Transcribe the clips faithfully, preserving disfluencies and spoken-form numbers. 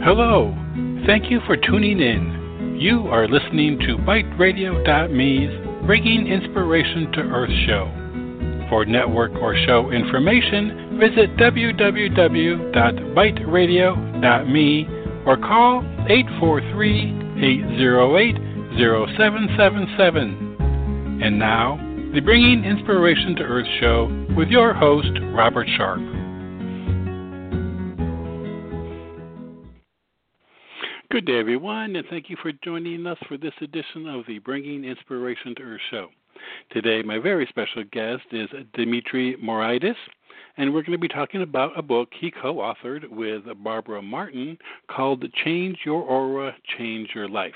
Hello. Thank you for tuning in. You are listening to Byte Radio dot me's Bringing Inspiration to Earth show. For network or show information, visit w w w dot byte radio dot me or call eight four three, eight zero eight, zero seven seven seven. And now, the Bringing Inspiration to Earth show with your host, Robert Sharp. Good day, everyone, and thank you for joining us for this edition of the Bringing Inspiration to Earth show. Today, my very special guest is Dimitri Moraitis, and we're going to be talking about a book he co-authored with Barbara Martin called Change Your Aura, Change Your Life.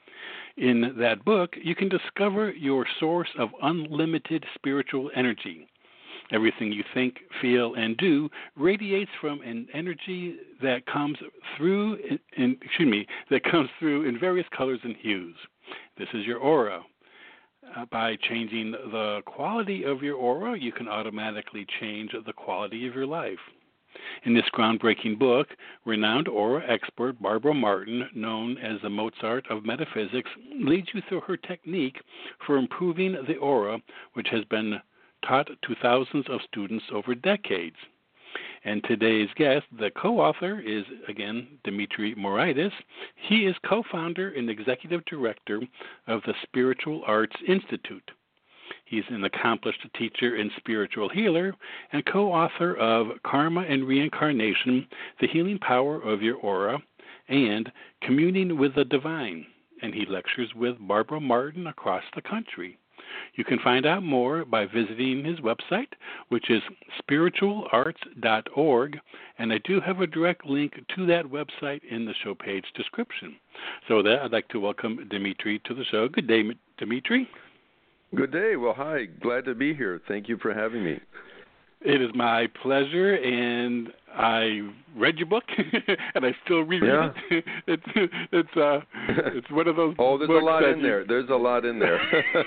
In that book, you can discover your source of unlimited spiritual energy. Everything you think, feel, and do radiates from an energy that comes through in, in excuse me, that comes through in various colors and hues. This is your aura. Uh, by changing the quality of your aura, you can automatically change the quality of your life. In this groundbreaking book, renowned aura expert Barbara Martin, known as the Mozart of metaphysics, leads you through her technique for improving the aura, which has been taught to thousands of students over decades. And today's guest, the co-author, is, again, Dimitri Moraitis. He is co-founder and executive director of the Spiritual Arts Institute. He's an accomplished teacher and spiritual healer and co-author of Karma and Reincarnation, The Healing Power of Your Aura, and Communing with the Divine. And he lectures with Barbara Martin across the country. You can find out more by visiting his website, which is spiritual arts dot org, and I do have a direct link to that website in the show page description. So with that, I'd like to welcome Dimitri to the show. Good day, Dimitri. Good day. Well, hi. Glad to be here. Thank you for having me. It is my pleasure, and I read your book, and I still reread yeah. it. It's it's uh it's one of those. Oh, there's books a lot that in you... there. There's a lot in there.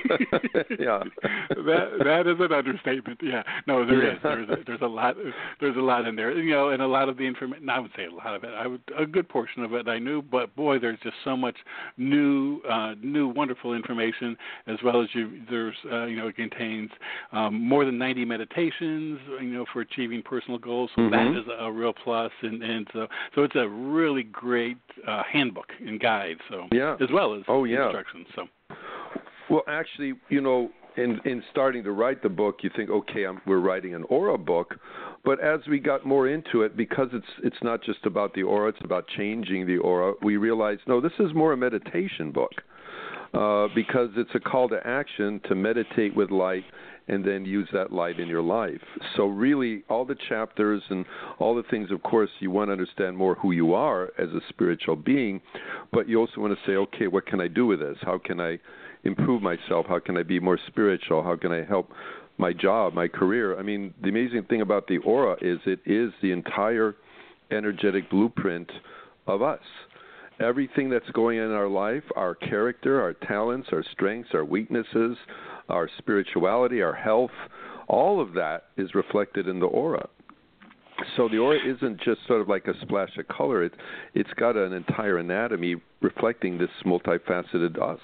yeah. That that is an understatement. Yeah. No, there yeah. is. There's a, there's a lot. There's a lot in there. You know, and a lot of the information. I would say a lot of it. I would a good portion of it I knew, but boy, there's just so much new, uh, new, wonderful information. As well as you, there's uh, you know, it contains um, more than ninety meditations. You know, for achieving personal goals. So mm-hmm. that is a real plus, and and so so it's a really great uh, handbook and guide. So yeah. as well as oh, yeah. instructions. So well, actually, you know, in in starting to write the book, you think, okay, I'm, we're writing an aura book, but as we got more into it, because it's it's not just about the aura, it's about changing the aura. We realized, no, this is more a meditation book. Uh, because it's a call to action to meditate with light and then use that light in your life. So really, all the chapters and all the things, of course, you want to understand more who you are as a spiritual being, but you also want to say, okay, what can I do with this? How can I improve myself? How can I be more spiritual? How can I help my job, my career? I mean, the amazing thing about the aura is it is the entire energetic blueprint of us. Everything that's going on in our life, our character, our talents, our strengths, our weaknesses, our spirituality, our health, all of that is reflected in the aura. So the aura isn't just sort of like a splash of color. It, it's got an entire anatomy reflecting this multifaceted us.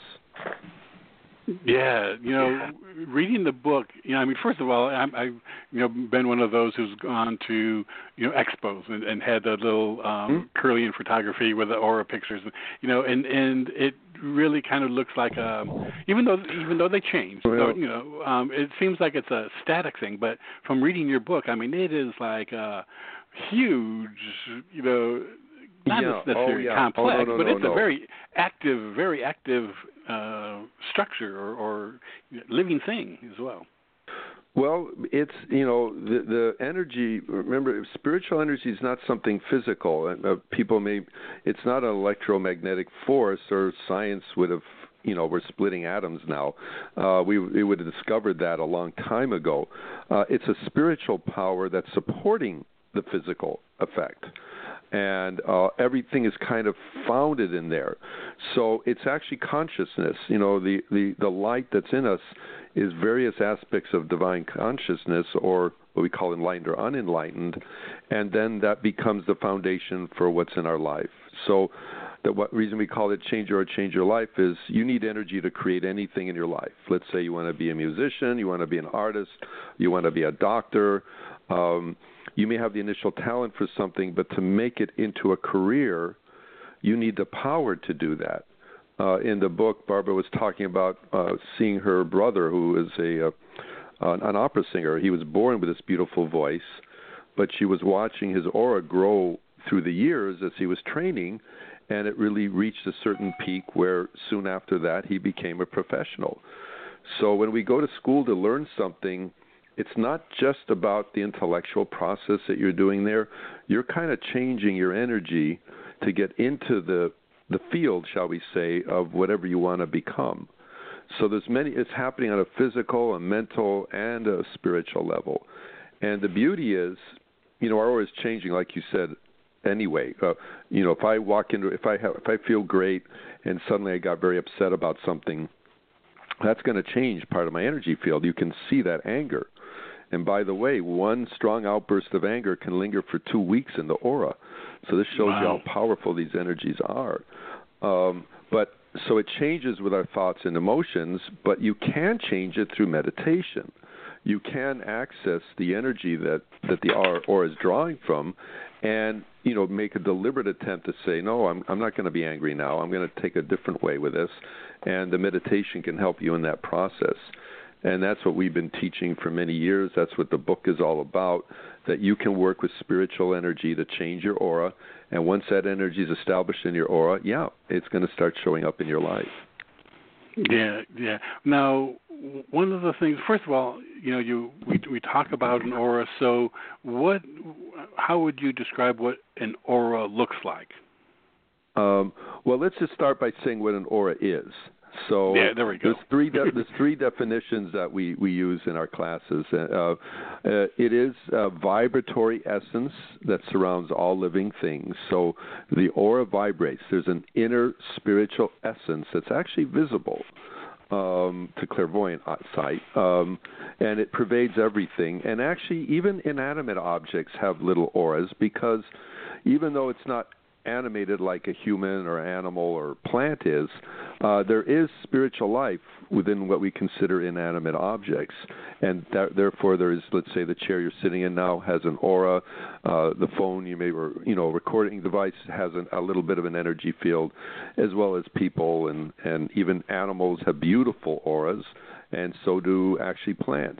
Yeah, you know, reading the book, you know, I mean, first of all, I'm, I've, you know, been one of those who's gone to, you know, expos and, and had the little um, mm-hmm. Kirlian photography with the aura pictures, you know, and, and it really kind of looks like a, even though even though they change, well, so, you know, um, it seems like it's a static thing, but from reading your book, I mean, it is like a huge, you know, not yeah. necessarily oh, yeah. complex, oh, no, no, but no, it's no. a very active, very active uh, structure or, or living thing as well. Well, it's, you know, the the energy, remember, spiritual energy is not something physical. Uh, people may, it's not an electromagnetic force, or science would have, you know, we're splitting atoms now. Uh, we, we would have discovered that a long time ago. Uh, it's a spiritual power that's supporting the physical effect. And uh, everything is kind of founded in there. So it's actually consciousness. You know, the, the, the light that's in us is various aspects of divine consciousness or what we call enlightened or unenlightened, and then that becomes the foundation for what's in our life. So the what reason we call it Change Your Aura, Change Your Life is you need energy to create anything in your life. Let's say you want to be a musician, you want to be an artist, you want to be a doctor. Um, you may have the initial talent for something, but to make it into a career, you need the power to do that. Uh, in the book, Barbara was talking about uh, seeing her brother, who is a uh, an opera singer. He was born with this beautiful voice, but she was watching his aura grow through the years as he was training, and it really reached a certain peak where soon after that he became a professional. So when we go to school to learn something, it's not just about the intellectual process that you're doing there. You're kind of changing your energy to get into the the field, shall we say, of whatever you want to become. So there's many. It's happening on a physical, a mental, and a spiritual level. And the beauty is, you know, our aura is changing, like you said. Anyway, uh, you know, if I walk into, if I have, if I feel great, and suddenly I got very upset about something, that's going to change part of my energy field. You can see that anger. And by the way, one strong outburst of anger can linger for two weeks in the aura. So this shows wow. you how powerful these energies are. Um, but so it changes with our thoughts and emotions, but you can change it through meditation. You can access the energy that, that the aura is drawing from and, you know, make a deliberate attempt to say, no, I'm, I'm not going to be angry now. I'm going to take a different way with this. And the meditation can help you in that process. And that's what we've been teaching for many years. That's what the book is all about, that you can work with spiritual energy to change your aura. And once that energy is established in your aura, yeah, it's going to start showing up in your life. Yeah, yeah. Now, one of the things, first of all, you know, you we we talk about an aura. So, what? How would you describe what an aura looks like? Um, well, let's just start by saying what an aura is. So yeah, there we go. There's three, de- there's three definitions that we, we use in our classes. Uh, uh, it is a vibratory essence that surrounds all living things. So the aura vibrates. There's an inner spiritual essence that's actually visible um, to clairvoyant sight, um, and it pervades everything. And actually, even inanimate objects have little auras because even though it's not animated like a human or animal or plant is, uh, there is spiritual life within what we consider inanimate objects. And that, therefore, there is, let's say, the chair you're sitting in now has an aura. Uh, the phone you may, or, you know, recording device has an, a little bit of an energy field, as well as people and, and even animals have beautiful auras, and so do actually plants.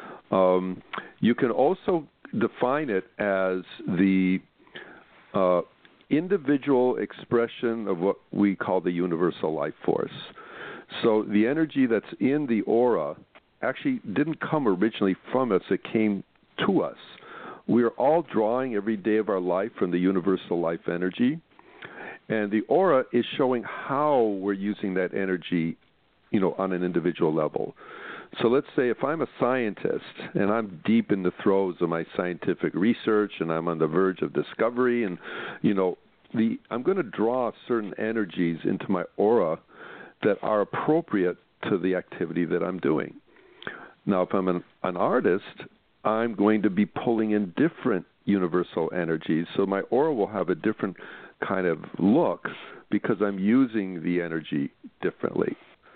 Um, you can also define it as the uh, individual expression of what we call the universal life force. So the energy that's in the aura actually didn't come originally from us, it came to us. We are all drawing every day of our life from the universal life energy, and the aura is showing how we're using that energy, you know, on an individual level. So let's say if I'm a scientist and I'm deep in the throes of my scientific research and I'm on the verge of discovery, and, you know, the I'm going to draw certain energies into my aura that are appropriate to the activity that I'm doing. Now, if I'm an, an artist, I'm going to be pulling in different universal energies, so my aura will have a different kind of look because I'm using the energy differently.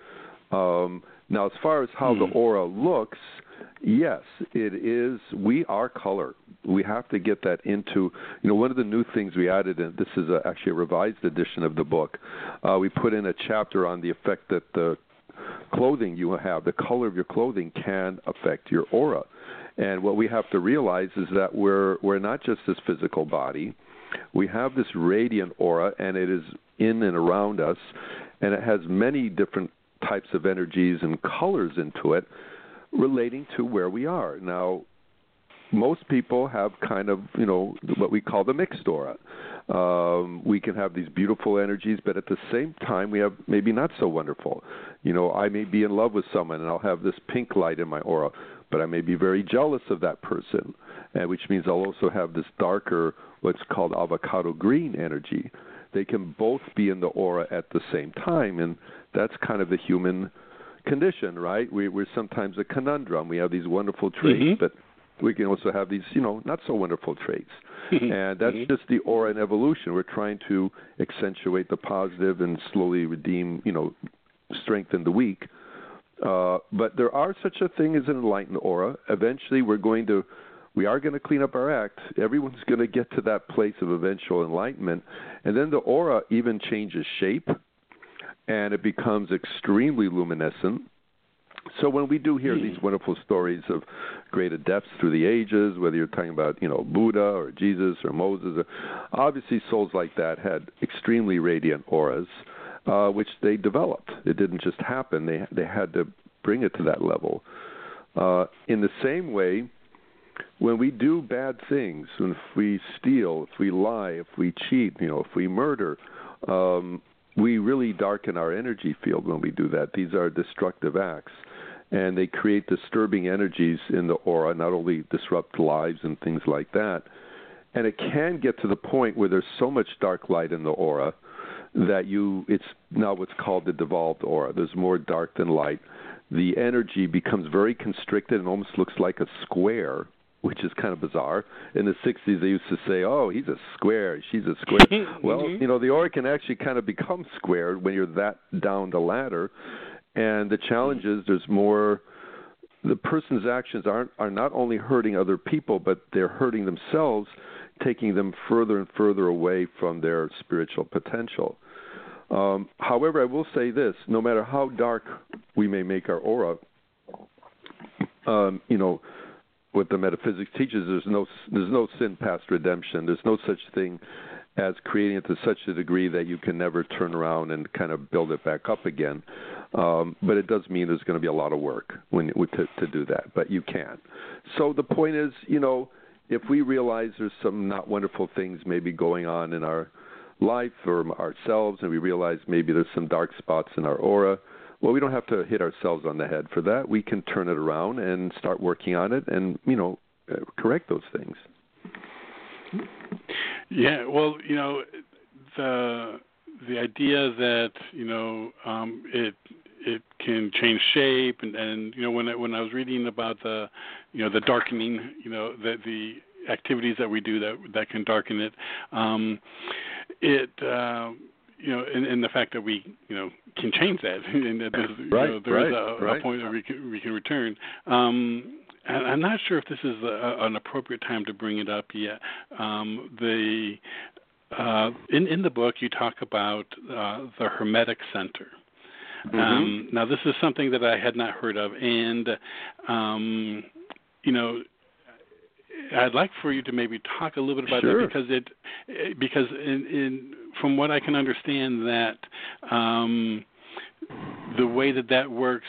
Um, now, as far as how the aura looks, yes, it is. We are color. We have to get that into, you know, one of the new things we added, and this is a, actually a revised edition of the book, uh, we put in a chapter on the effect that the clothing you have, the color of your clothing can affect your aura. And what we have to realize is that we're we're not just this physical body. We have this radiant aura, and it is in and around us, and it has many different types of energies and colors into it relating to where we are. Now, most people have kind of, you know, what we call the mixed aura. Um, we can have these beautiful energies, but at the same time, we have maybe not so wonderful. You know, I may be in love with someone, and I'll have this pink light in my aura, but I may be very jealous of that person, and which means I'll also have this darker, what's called avocado green energy. They can both be in the aura at the same time, and that's kind of the human condition, right? We, we're sometimes a conundrum. We have these wonderful traits, mm-hmm. but we can also have these, you know, not so wonderful traits. And that's mm-hmm. just the aura in evolution. We're trying to accentuate the positive and slowly redeem, you know, strengthen the weak. Uh, but there are such a thing as an enlightened aura. Eventually, we're going to, we are going to clean up our act. Everyone's going to get to that place of eventual enlightenment. And then the aura even changes shape, and it becomes extremely luminescent. So when we do hear these wonderful stories of great adepts through the ages, whether you're talking about, you know, Buddha or Jesus or Moses, or, obviously souls like that had extremely radiant auras, uh, which they developed. It didn't just happen. They they had to bring it to that level. Uh, in the same way, when we do bad things, if we steal, if we lie, if we cheat, you know, if we murder, um, we really darken our energy field when we do that. These are destructive acts, and they create disturbing energies in the aura, not only disrupt lives and things like that. And it can get to the point where there's so much dark light in the aura that you, it's now what's called the devolved aura. There's more dark than light. The energy becomes very constricted and almost looks like a square, which is kind of bizarre. In the sixties, they used to say, oh, he's a square, she's a square. Well, you know, the aura can actually kind of become square when you're that down the ladder. And the challenge is there's more, the person's actions aren't are not only hurting other people, but they're hurting themselves, taking them further and further away from their spiritual potential. Um, however, I will say this, no matter how dark we may make our aura, um, you know, what the metaphysics teaches, there's no there's no sin past redemption. There's no such thing as creating it to such a degree that you can never turn around and kind of build it back up again. Um, but it does mean there's going to be a lot of work when to, to do that, but you can. So the point is, you know, if we realize there's some not wonderful things maybe going on in our life or ourselves, and we realize maybe there's some dark spots in our aura, well, we don't have to hit ourselves on the head for that. We can turn it around and start working on it and, you know, correct those things. Yeah, well, you know, the the idea that, you know, um, it it can change shape, and, and you know, when I, when I was reading about the, you know, the darkening, you know, the the activities that we do that that can darken it, um, it. Uh, You know, and, and the fact that we, you know, can change that, and that there's, right, you know, there right, is a, right. a point where we can, we can return. Um, and I'm not sure if this is a, an appropriate time to bring it up yet. Um, the uh, in in the book you talk about uh, the Hermetic Center. Mm-hmm. Um, now this is something that I had not heard of, and um, you know. I'd like for you to maybe talk a little bit about sure. that, because it, because in, in from what I can understand, that um, the way that that works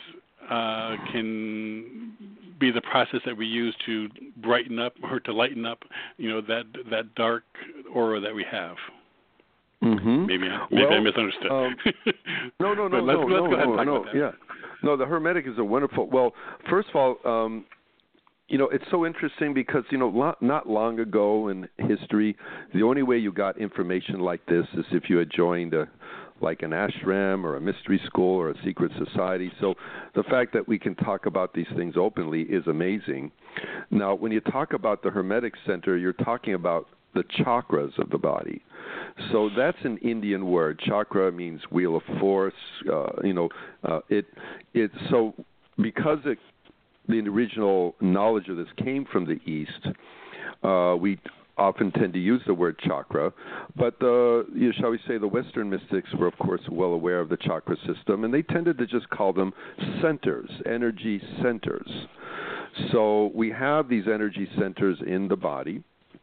uh, can be the process that we use to brighten up or to lighten up, you know, that that dark aura that we have. Mm-hmm. Maybe I, maybe well, I misunderstood. Um, no, no, no, let's, no, let's no, go ahead no, and talk no, about that. yeah, no. The Hermetic is a wonderful. Well, first of all. Um, You know, it's so interesting because, you know, lo- not long ago in history, the only way you got information like this is if you had joined a, like an ashram or a mystery school or a secret society. So the fact that we can talk about these things openly is amazing. Now, when you talk about the Hermetic Center, you're talking about the chakras of the body. So that's an Indian word. Chakra means wheel of force. Uh, you know, uh, it it so because it the original knowledge of this came from the East, uh, we often tend to use the word chakra, but the, you know, shall we say, the Western mystics were, of course, well aware of the chakra system, and they tended to just call them centers, energy centers. So we have these energy centers in the body,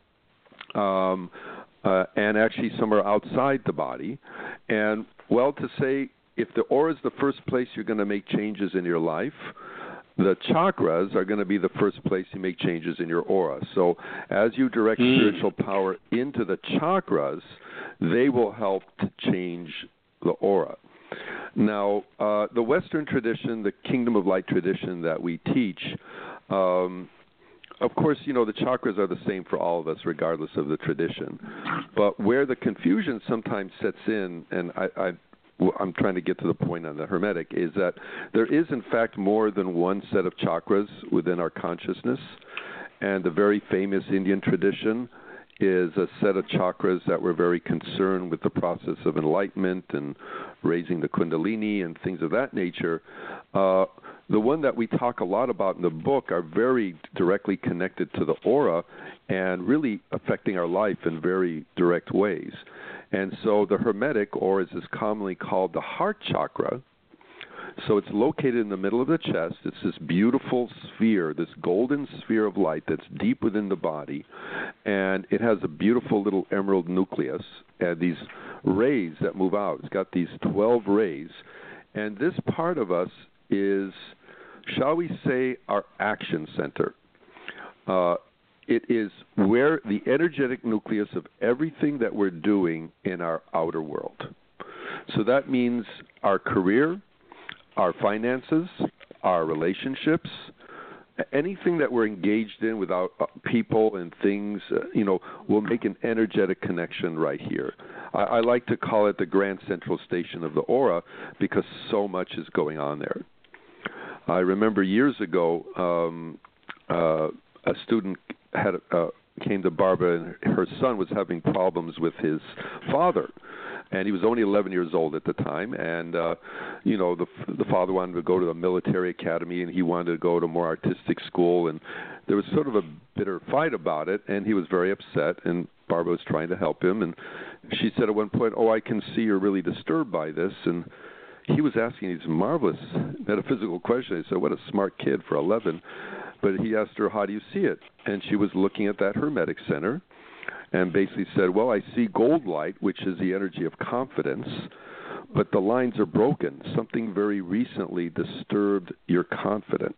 um, uh, and actually some are outside the body. And, well, to say, if the aura is the first place you're going to make changes in your life, the chakras are going to be the first place you make changes in your aura. So as you direct mm. spiritual power into the chakras, they will help to change the aura. Now, uh, the Western tradition, the Kingdom of Light tradition that we teach, um, of course, you know, the chakras are the same for all of us, regardless of the tradition. But where the confusion sometimes sets in, and I, I I'm trying to get to the point on the Hermetic, is that there is, in fact, more than one set of chakras within our consciousness. And the very famous Indian tradition is a set of chakras that were very concerned with the process of enlightenment and raising the kundalini and things of that nature. Uh, the one that we talk a lot about in the book are very directly connected to the aura and really affecting our life in very direct ways. And so the Hermetic, or as is commonly called the heart chakra, so it's located in the middle of the chest. It's this beautiful sphere, this golden sphere of light that's deep within the body, and it has a beautiful little emerald nucleus and these rays that move out. It's got these twelve rays, and this part of us is, shall we say, our action center. Uh, it is where the energetic nucleus of everything that we're doing in our outer world. So that means our career, our finances, our relationships, anything that we're engaged in with our people and things, uh, you know, will make an energetic connection right here. I, I like to call it the Grand Central Station of the aura because so much is going on there. I remember years ago, um, uh, a student had uh, came to Barbara, and her son was having problems with his father. And he was only eleven years old at the time, and uh, you know the the father wanted to go to the military academy, and he wanted to go to a more artistic school, and there was sort of a bitter fight about it, and he was very upset, and Barbara was trying to help him, and she said at one point, "Oh, I can see you're really disturbed by this," and he was asking these marvelous metaphysical questions. I said, "What a smart kid for eleven," but he asked her, "How do you see it?" And she was looking at that Hermetic center, and basically said, well, I see gold light, which is the energy of confidence, but the lines are broken. Something very recently disturbed your confidence.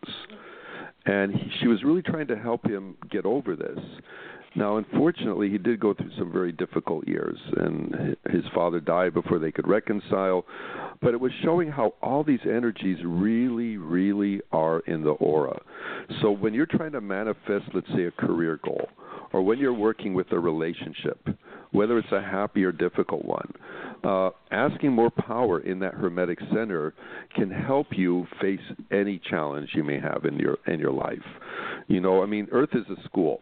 And he, she was really trying to help him get over this. Now, unfortunately, he did go through some very difficult years, and his father died before they could reconcile. But it was showing how all these energies really, really are in the aura. So when you're trying to manifest, let's say, a career goal, or when you're working with a relationship, whether it's a happy or difficult one, uh, asking more power in that Hermetic center can help you face any challenge you may have in your in your life. You know, I mean, Earth is a school.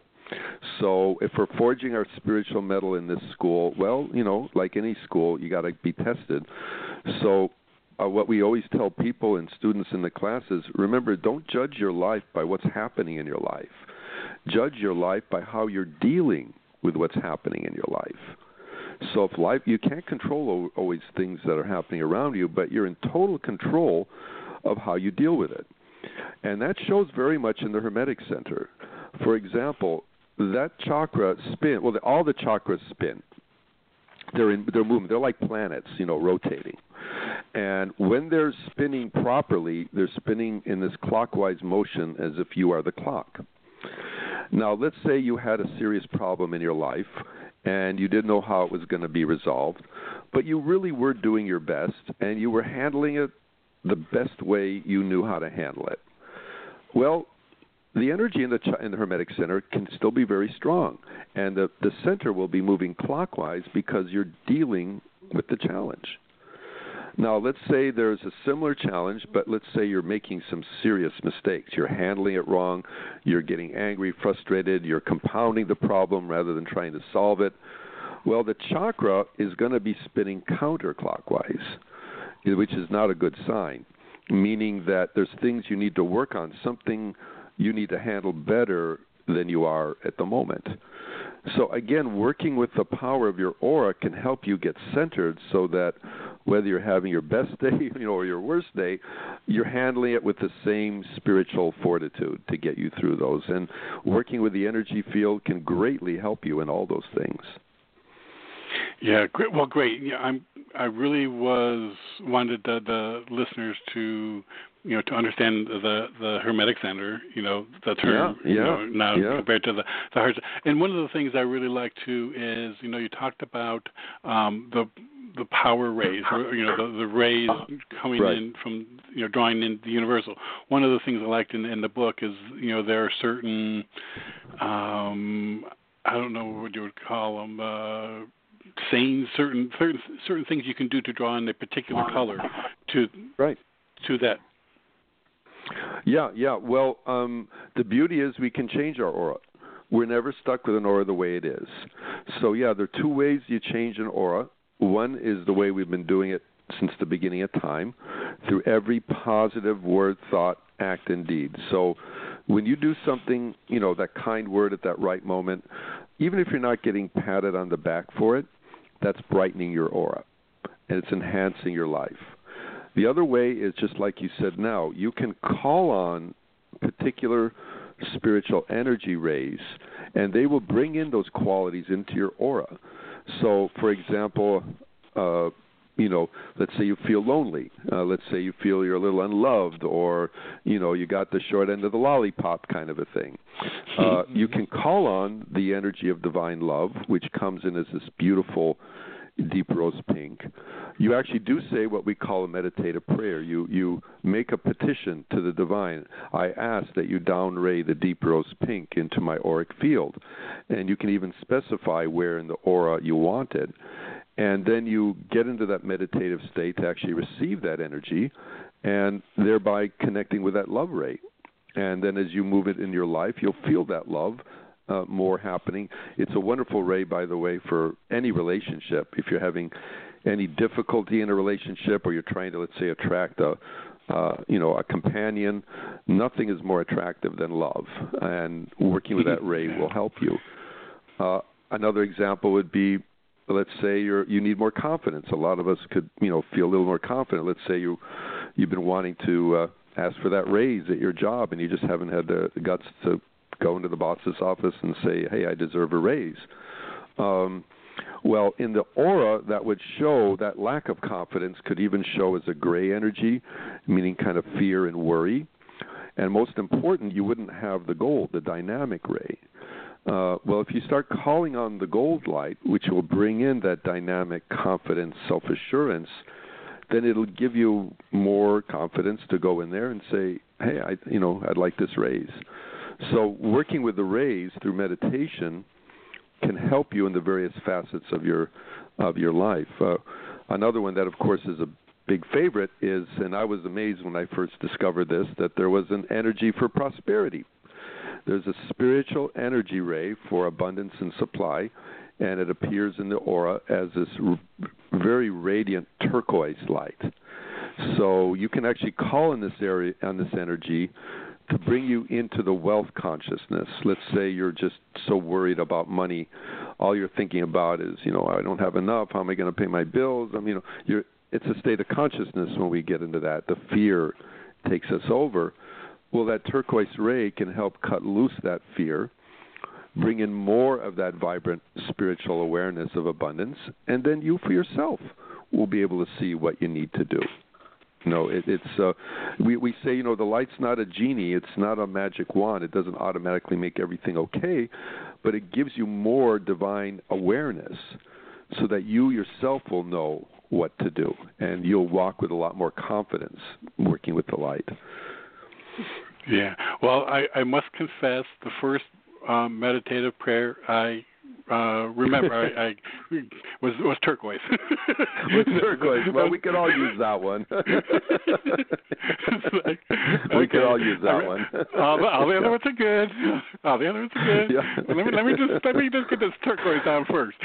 So if we're forging our spiritual metal in this school, well, you know, like any school, you got to be tested. So uh, what we always tell people and students in the classes, remember, don't judge your life by what's happening in your life. Judge your life by how you're dealing with what's happening in your life. So if life, you can't control always things that are happening around you, but you're in total control of how you deal with it. And that shows very much in the Hermetic center. For example, that chakra spin, well, all the chakras spin. They're in, they're moving. They're like planets, you know, rotating. And when they're spinning properly, they're spinning in this clockwise motion as if you are the clock. Now, let's say you had a serious problem in your life and you didn't know how it was going to be resolved, but you really were doing your best and you were handling it the best way you knew how to handle it. Well, the energy in the ch- in the Hermetic center can still be very strong, and the, the center will be moving clockwise because you're dealing with the challenge. Now, let's say there's a similar challenge, but let's say you're making some serious mistakes. You're handling it wrong. You're getting angry, frustrated. You're compounding the problem rather than trying to solve it. Well, the chakra is going to be spinning counterclockwise, which is not a good sign, meaning that there's things you need to work on, something you need to handle better than you are at the moment. So again, working with the power of your aura can help you get centered so that whether you're having your best day, you know, or your worst day, you're handling it with the same spiritual fortitude to get you through those. And working with the energy field can greatly help you in all those things. Yeah, great. Well, great. Yeah, I'm. I really was wanted the, the listeners to, you know, to understand the the Hermetic center. You know, the term. Yeah, yeah, you know, now yeah. compared to the the heart. And one of the things I really like too is, you know, you talked about um, the the power rays, or, you know, the, the rays coming right. in from, you know, drawing in the universal. One of the things I liked in, in the book is, you know, there are certain, um, I don't know what you would call them. Uh, saying certain, certain certain things you can do to draw in a particular color to right. to that. Yeah, yeah. Well, um, the beauty is we can change our aura. we're never stuck with an aura the way it is. So, yeah, there are two ways you change an aura. One is the way we've been doing it since the beginning of time, through every positive word, thought, act, and deed. So when you do something, you know, that kind word at that right moment, even if you're not getting patted on the back for it, that's brightening your aura, and it's enhancing your life. The other way is just like you said now, you can call on particular spiritual energy rays, and they will bring in those qualities into your aura. So, for example, uh, you know, let's say you feel lonely. Uh, let's say you feel you're a little unloved, or, you know, you got the short end of the lollipop kind of a thing. Uh, you can call on the energy of divine love, which comes in as this beautiful deep rose pink. You actually do say what we call a meditative prayer. You you make a petition to the divine. I ask that you downray the deep rose pink into my auric field. And you can even specify where in the aura you want it. And then you get into that meditative state to actually receive that energy, and thereby connecting with that love ray. And then as you move it in your life, you'll feel that love uh, more happening. It's a wonderful ray, by the way, for any relationship. If you're having any difficulty in a relationship, or you're trying to, let's say, attract a, uh, you know, a companion, nothing is more attractive than love. And working with that ray will help you. Uh, another example would be, let's say you're you need more confidence. A lot of us could, you know, feel a little more confident. Let's say you you've been wanting to uh, ask for that raise at your job, and you just haven't had the, the guts to go into the boss's office and say, "Hey, I deserve a raise." Um, well, in the aura, that would show that lack of confidence could even show as a gray energy, meaning kind of fear and worry. And most important, you wouldn't have the gold, the dynamic ray. Uh, well, if you start calling on the gold light, which will bring in that dynamic confidence, self-assurance, then it'll give you more confidence to go in there and say, hey, I, you know, I'd like this raise. So working with the rays through meditation can help you in the various facets of your of your life. Uh, another one that, of course, is a big favorite is, and I was amazed when I first discovered this, that there was an energy for prosperity. There's a spiritual energy ray for abundance and supply, and it appears in the aura as this r- very radiant turquoise light. So you can actually call on this area, on this energy, to bring you into the wealth consciousness. Let's say you're just so worried about money, all you're thinking about is, you know, I don't have enough. How am I going to pay my bills? I mean, you know, you're, it's a state of consciousness when we get into that. The fear takes us over. Well, that turquoise ray can help cut loose that fear, bring in more of that vibrant spiritual awareness of abundance, and then you for yourself will be able to see what you need to do. You know, it, it's uh, we we say, you know, the light's not a genie, it's not a magic wand. It doesn't automatically make everything okay, but it gives you more divine awareness so that you yourself will know what to do, and you'll walk with a lot more confidence working with the light. Yeah. Well, I, I must confess, the first um, meditative prayer I uh, remember I, I was was turquoise. was turquoise. Well, we could all use that one. Like, we okay. could all use that I, one. all, the, all the other ones are good. All the other ones are good. Yeah. Well, let me let me just let me just get this turquoise down first.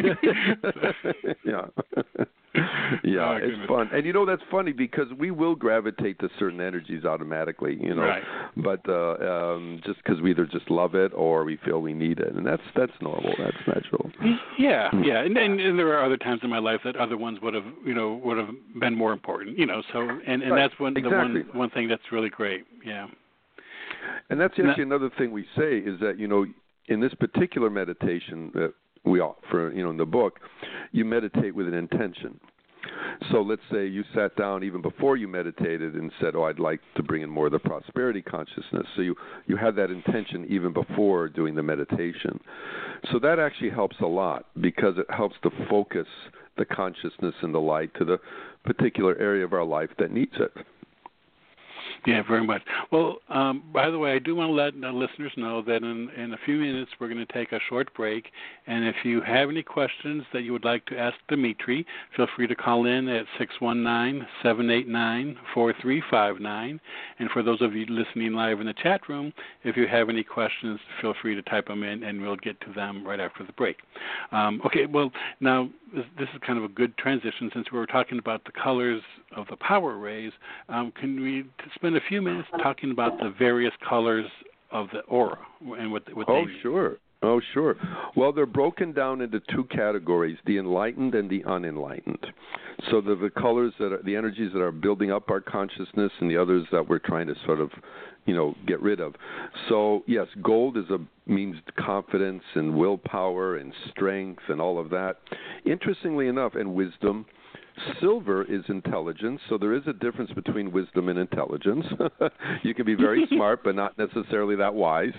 Yeah. Yeah, Oh, it's goodness. fun. And, you know, that's funny because we will gravitate to certain energies automatically, you know. Right. But uh, um, just because we either just love it or we feel we need it. And that's that's normal. That's natural. Yeah, yeah. And, and, and there are other times in my life that other ones would have, you know, would have been more important, you know. So, and, and Right. that's one, Exactly. the one, one thing that's really great. Yeah. And that's actually another thing we say is that, you know, in this particular meditation that we offer, you know, in the book, you meditate with an intention. So let's say you sat down even before you meditated and said, oh, I'd like to bring in more of the prosperity consciousness. So you, you had that intention even before doing the meditation. So that actually helps a lot because it helps to focus the consciousness and the light to the particular area of our life that needs it. Yeah, very much. Well, um, by the way, I do want to let the listeners know that in, in a few minutes we're going to take a short break. And if you have any questions that you would like to ask Dimitri, feel free to call in at six one nine, seven eight nine, four three five nine. And for those of you listening live in the chat room, if you have any questions, feel free to type them in, and we'll get to them right after the break. Um, okay, well, now this, this is kind of a good transition since we were talking about the colors of the power rays. Um, can we spend a few minutes talking about the various colors of the aura and what, what oh, they mean? Sure. Oh, sure. Well, they're broken down into two categories, the enlightened and the unenlightened. So the, the colors that are, the energies that are building up our consciousness and the others that we're trying to sort of, you know, get rid of. So, yes, gold is a means confidence and willpower and strength and all of that. Interestingly enough, and wisdom. Silver is intelligence, so there is a difference between wisdom and intelligence. You can be very smart, but not necessarily that wise.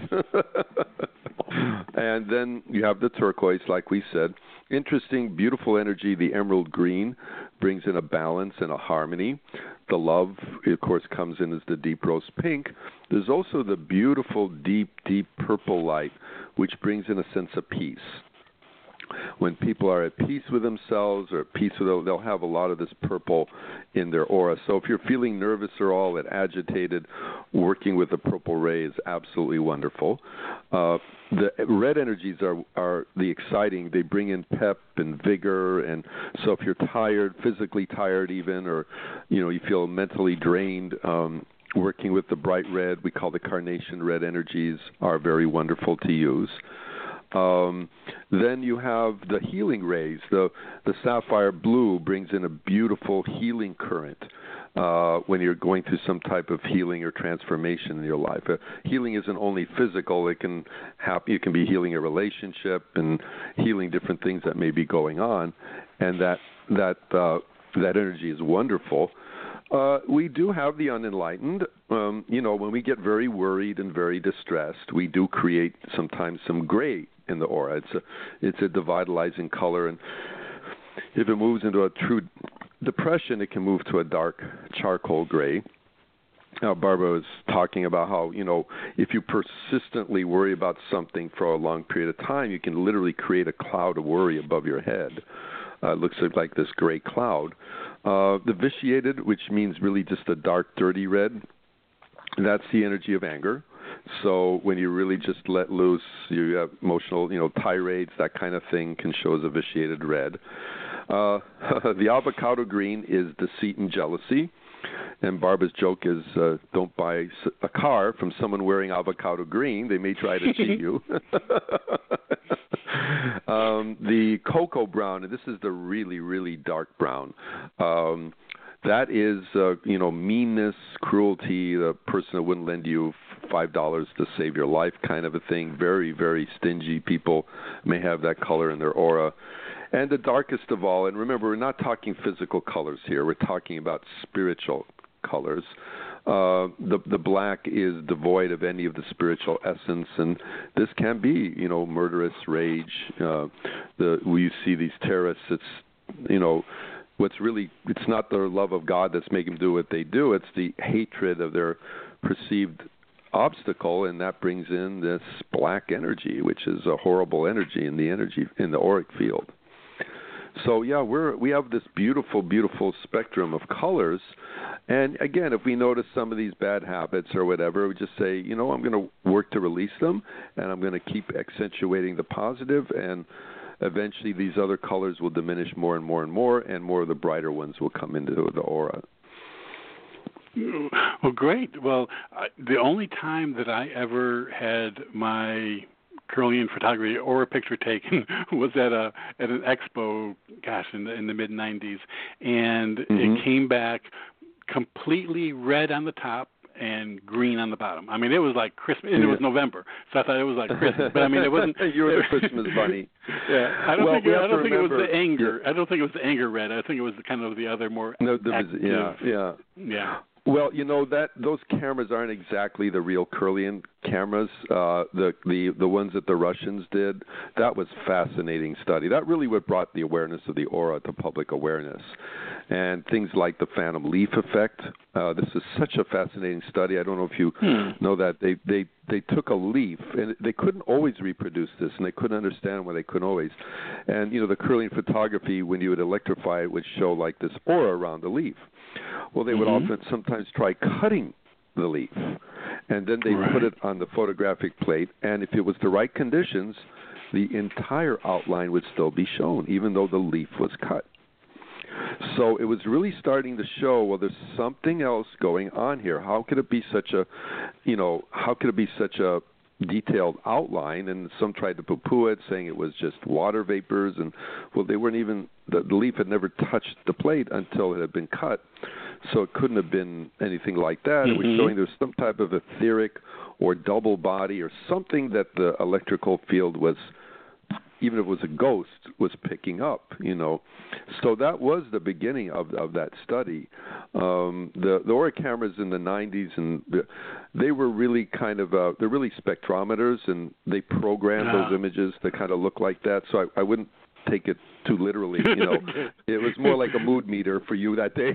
And then you have the turquoise, like we said. Interesting, beautiful energy. The emerald green brings in a balance and a harmony. The love, of course, comes in as the deep rose pink. There's also the beautiful, deep, deep purple light, which brings in a sense of peace. When people are at peace with themselves or at peace with them, they'll have a lot of this purple in their aura. So if you're feeling nervous or all and agitated, working with the purple ray is absolutely wonderful. Uh, the red energies are, are the exciting. They bring in pep and vigor. And so if you're tired, physically tired even, or you know you feel mentally drained, um, working with the bright red, we call the carnation red energies, are very wonderful to use. Um, then you have the healing rays. The the sapphire blue brings in a beautiful healing current uh, when you're going through some type of healing or transformation in your life. Uh, healing isn't only physical; it can happen. You can be healing a relationship and healing different things that may be going on, and that that uh, that energy is wonderful. Uh, we do have the unenlightened. Um, you know, when we get very worried and very distressed, we do create sometimes some gray in the aura. It's a, it's a devitalizing color, and if it moves into a true depression, it can move to a dark charcoal gray. Now, Barbara was talking about how, you know, if you persistently worry about something for a long period of time, you can literally create a cloud of worry above your head. Uh, it looks like this gray cloud. Uh, the vitiated, which means really just a dark, dirty red, that's the energy of anger. So when you really just let loose, you have emotional, you know, tirades, that kind of thing can show as a vitiated red. Uh, the avocado green is deceit and jealousy. And Barbara's joke is uh, don't buy a car from someone wearing avocado green. They may try to cheat you. um, the cocoa brown, and this is the really, really dark brown. Um, that is, uh, you know, meanness, cruelty, the person that wouldn't lend you five dollars to save your life kind of a thing. Very, very stingy people may have that color in their aura. And the darkest of all, and remember, we're not talking physical colors here. We're talking about spiritual colors. Uh, the the black is devoid of any of the spiritual essence, and this can be, you know, murderous rage. Uh, the we see these terrorists. It's, you know, what's really, it's not their love of God that's making them do what they do. It's the hatred of their perceived obstacle, and that brings in this black energy, which is a horrible energy in the energy in the auric field. So yeah, we're we have this beautiful, beautiful spectrum of colors. And again, if we notice some of these bad habits or whatever, we just say, you know, I'm going to work to release them, and I'm going to keep accentuating the positive, and eventually these other colors will diminish more and more and more, and more of the brighter ones will come into the aura. Well, great. Well, uh, the only time that I ever had my Kirlian photography or a picture taken was at a at an expo, gosh, in the in the mid nineties, and mm-hmm. it came back completely red on the top and green on the bottom. I mean, it was like Christmas, and it was November, so I thought it was like Christmas. But I mean, it wasn't. You were the Christmas bunny. Yeah, I don't well, think we it, I don't think remember, it was the anger. Yeah. I don't think it was the anger red. I think it was the, kind of the other more. No, there was, active, yeah, yeah, yeah. Well, you know that those cameras aren't exactly the real Kirlian cameras. Uh, the the the ones that the Russians did, that was fascinating study. That really what brought the awareness of the aura to public awareness, and things like the phantom leaf effect. Uh, this is such a fascinating study. I don't know if you hmm. know that they they they took a leaf and they couldn't always reproduce this, and they couldn't understand why they couldn't always. And you know the Kirlian photography, when you would electrify it, would show like this aura around the leaf. Well, they would mm-hmm. often sometimes try cutting the leaf, and then they right. put it on the photographic plate, and if it was the right conditions, the entire outline would still be shown, even though the leaf was cut. So it was really starting to show, well, there's something else going on here. How could it be such a, you know, how could it be such a detailed outline? And some tried to poo-poo it, saying it was just water vapors, and well, they weren't even, the, the leaf had never touched the plate until it had been cut, so it couldn't have been anything like that. Mm-hmm. It was showing there was some type of etheric or double body or something that the electrical field was, even if it was a ghost, was picking up, you know. So that was the beginning of of that study. Um, the the Aura cameras in the nineties, and the, they were really kind of, uh, they're really spectrometers, and they programmed yeah. those images to kind of look like that. So I, I wouldn't take it too literally, you know. It was more like a mood meter for you that day.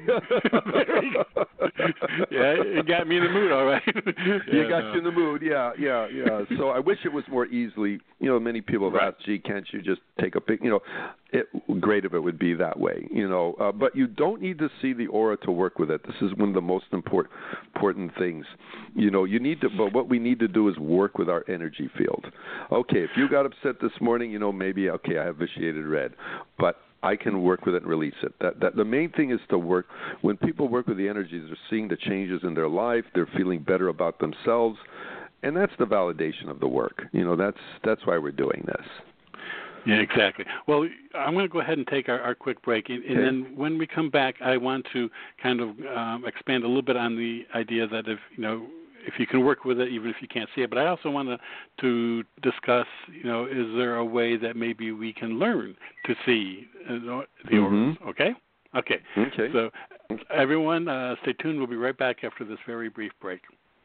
Yeah, it got me in the mood, all right. You yeah, got no. you in the mood, yeah, yeah, yeah. So I wish it was more easily, you know, many people have right. asked, gee, can't you just take a pic, you know, it, great if it would be that way, you know. Uh, but you don't need to see the aura to work with it. This is one of the most important important things. You know, you need to, but what we need to do is work with our energy field. Okay, if you got upset this morning, you know, maybe, okay, I have vitiated red, but I can work with it and release it. That, that the main thing is to work. When people work with the energies, they're seeing the changes in their life. They're feeling better about themselves, and that's the validation of the work. You know, that's that's why we're doing this. Yeah, exactly. Well, I'm going to go ahead and take our, our quick break, and, and okay. then when we come back, I want to kind of um, expand a little bit on the idea that if you know. if you can work with it, even if you can't see it. But I also want to, to discuss, you know, is there a way that maybe we can learn to see uh, the mm-hmm. auras? Okay? Okay. Okay. So, everyone, uh, stay tuned. We'll be right back after this very brief break.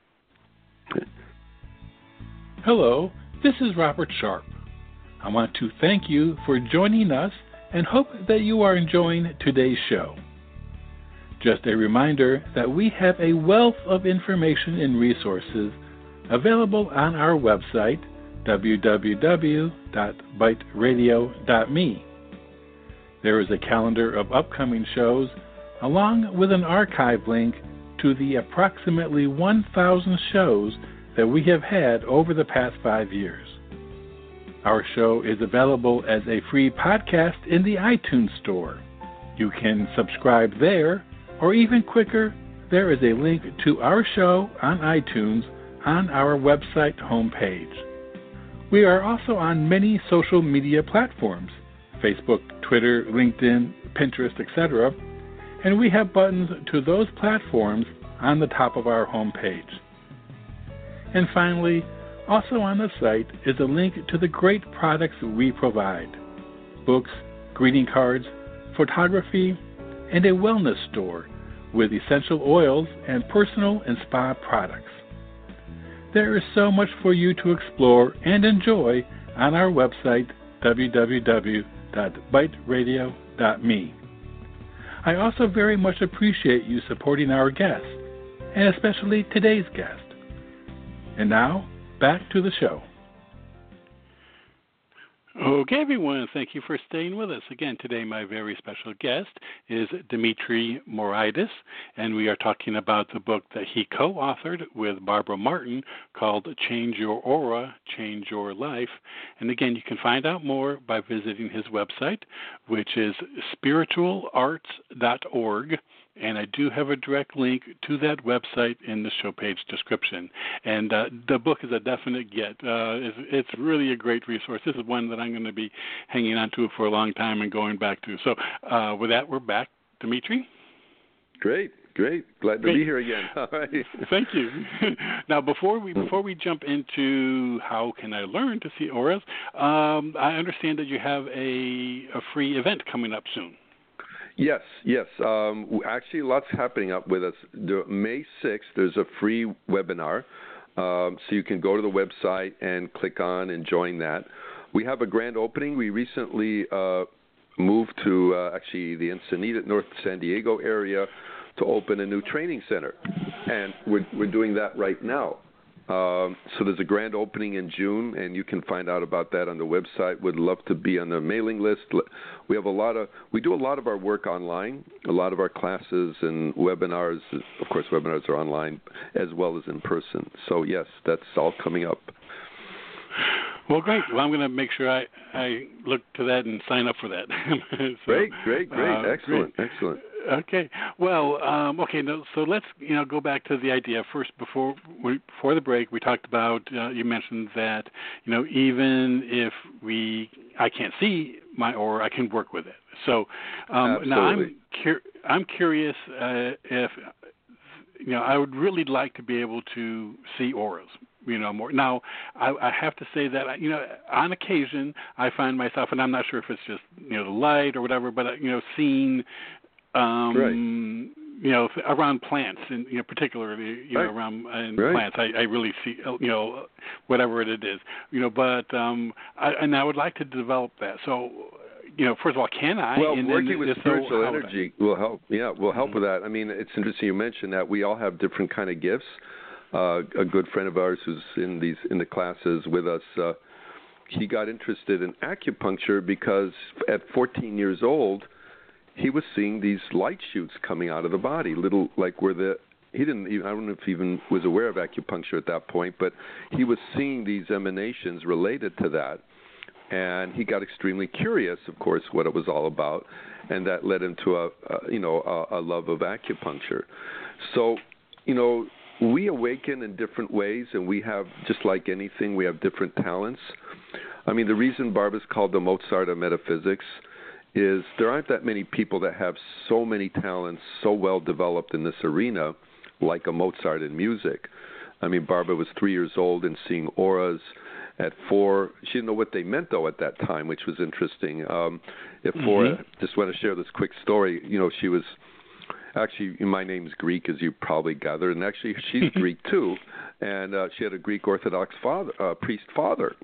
Hello, this is Robert Sharp. I want to thank you for joining us and hope that you are enjoying today's show. Just a reminder that we have a wealth of information and resources available on our website, w w w dot byte radio dot me. There is a calendar of upcoming shows, along with an archive link to the approximately one thousand shows that we have had over the past five years. Our show is available as a free podcast in the iTunes Store. You can subscribe there, or even quicker, there is a link to our show on iTunes on our website homepage. We are also on many social media platforms, Facebook, Twitter, LinkedIn, Pinterest, et cetera, and we have buttons to those platforms on the top of our homepage. And finally, also on the site is a link to the great products we provide: books, greeting cards, photography, and a wellness store with essential oils and personal and spa products. There is so much for you to explore and enjoy on our website, w w w dot byte radio dot me. I also very much appreciate you supporting our guests, and especially today's guest. And now, back to the show. Okay, everyone, thank you for staying with us. Again, today my very special guest is Dimitri Moraitis, and we are talking about the book that he co-authored with Barbara Martin called Change Your Aura, Change Your Life. And again, you can find out more by visiting his website, which is spiritual arts dot org. And I do have a direct link to that website in the show page description. And uh, the book is a definite get. Uh, it's, it's really a great resource. This is one that I'm going to be hanging on to for a long time and going back to. So uh, with that, we're back. Dimitri? Great, great. Glad to great. be here again. All right. Thank you. Now, before we before we jump into how can I learn to see auras, um, I understand that you have a, a free event coming up soon. Yes, yes. Um, actually, lots happening up with us. The, May sixth, there's a free webinar, um, so you can go to the website and click on and join that. We have a grand opening. We recently uh, moved to uh, actually the Encinitas, North San Diego area to open a new training center, and we're, we're doing that right now. Um, so there's a grand opening in June, and you can find out about that on the website. Would love to be on the mailing list. We have a lot of, we do a lot of our work online. A lot of our classes and webinars, of course, webinars are online as well as in person. So yes, that's all coming up. Well, great. Well, I'm going to make sure I, I look to that and sign up for that. so, great, great, great, uh, excellent, great. excellent. Okay. Well, um, okay. No, so let's you know go back to the idea first. Before we, before the break, we talked about. Uh, you mentioned that you know even if we I can't see my aura, I can work with it. So um, now I'm cur- I'm curious uh, if you know I would really like to be able to see auras. You know more. Now I, I have to say that you know on occasion I find myself, and I'm not sure if it's just you know the light or whatever, but you know seeing. Um, right. You know, around plants, and you know, particularly, you right. know, around uh, right. plants, I, I really see, you know, whatever it is, you know. But um, I, and I would like to develop that. So, you know, first of all, can I? Well, and working then, with so spiritual energy will help. Yeah, will help mm-hmm. with that. I mean, it's interesting you mentioned that we all have different kind of gifts. Uh, a good friend of ours who's in these in the classes with us, uh, he got interested in acupuncture because at fourteen years old. He was seeing these light shoots coming out of the body, little like where the he didn't even, I don't know if he even was aware of acupuncture at that point, but he was seeing these emanations related to that, and he got extremely curious, of course, what it was all about, and that led him to a, a you know a, a love of acupuncture. So, you know, we awaken in different ways, and we have just like anything, we have different talents. I mean, the reason Barbara's called the Mozart of metaphysics. Is there aren't that many people that have so many talents so well developed in this arena like a Mozart in music. I mean, Barbara was three years old and seeing auras at four. She didn't know what they meant, though, at that time, which was interesting. Um, at four, mm-hmm. I just want to share this quick story. You know, she was actually, my name's Greek, as you probably gathered, and actually she's Greek, too. And uh, she had a Greek Orthodox father, uh, priest father.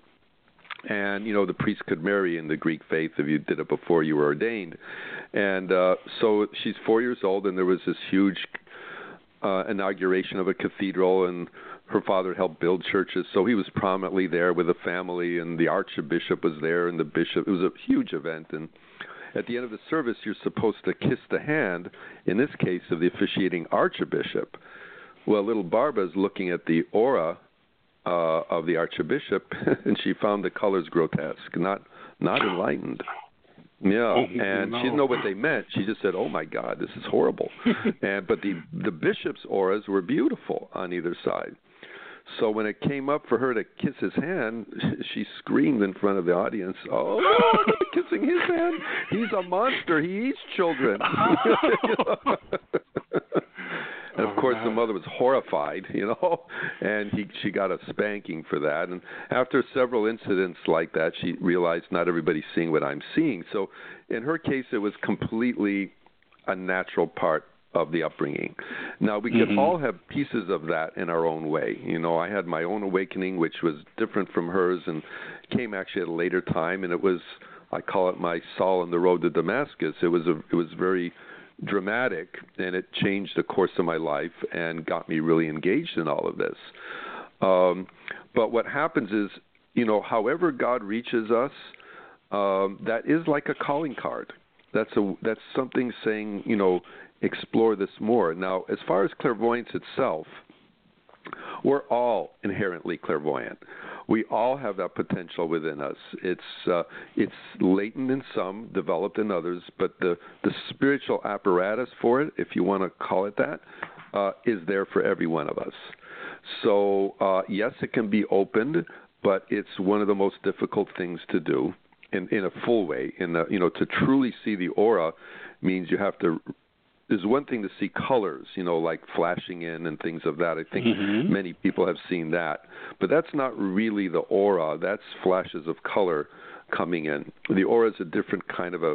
And, you know, the priest could marry in the Greek faith if you did it before you were ordained. And uh, so she's four years old, and there was this huge uh, inauguration of a cathedral, and her father helped build churches. So he was prominently there with the family, and the archbishop was there, and the bishop. It was a huge event. And at the end of the service, you're supposed to kiss the hand, in this case, of the officiating archbishop. Well, little Barbara's looking at the aura Uh, of the archbishop, and she found the colors grotesque, not not enlightened. Yeah, oh, and no. she didn't know what they meant. She just said, "Oh my God, this is horrible." and but the the bishop's auras were beautiful on either side. So when it came up for her to kiss his hand, she screamed in front of the audience, "Oh no, I'm not kissing his hand! He's a monster. He eats children." And of course, the mother was horrified, you know, and he, she got a spanking for that. And after several incidents like that, she realized not everybody's seeing what I'm seeing. So in her case, it was completely a natural part of the upbringing. Now, we mm-hmm. can all have pieces of that in our own way. You know, I had my own awakening, which was different from hers and came actually at a later time. And it was, I call it my Saul on the road to Damascus. It was a, it was very dramatic, and it changed the course of my life and got me really engaged in all of this. Um, but what happens is, you know, however God reaches us, um, that is like a calling card. That's a that's something saying, you know, explore this more. Now, as far as clairvoyance itself, we're all inherently clairvoyant. We all have that potential within us. It's uh, it's latent in some, developed in others, but the, the spiritual apparatus for it, if you want to call it that, uh, is there for every one of us. So, uh, yes, it can be opened, but it's one of the most difficult things to do in, in a full way. In the, you know, to truly see the aura means you have to. There's one thing to see colors, you know, like flashing in and things of that. I think mm-hmm. many people have seen that. But that's not really the aura. That's flashes of color coming in. The aura is a different kind of a,